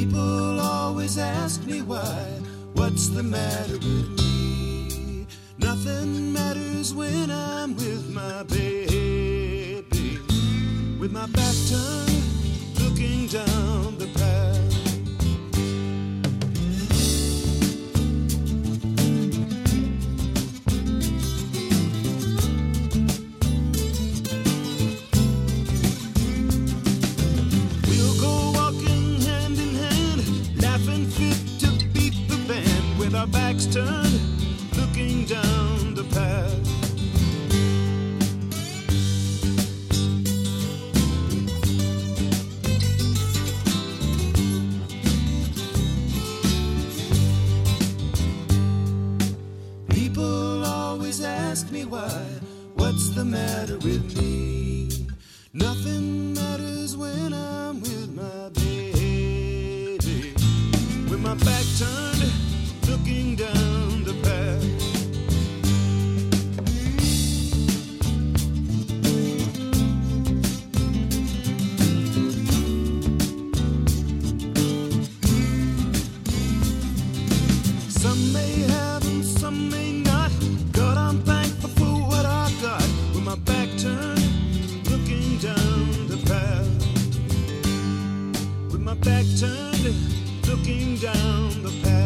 People always ask me why. What's the matter with me? Nothing matters when I'm with my baby. With my back turned, looking down the path. We'll go walking hand in hand, laughing fit to beat the band. With our backs turned, looking down the path. People always ask me why. What's the matter with me? Nothing matters when I'm with my baby. With my back turned, looking down the path. Some may have and some may not. God, I'm thankful for what I got. With my back turned, looking down the path. With my back turned, looking down the path.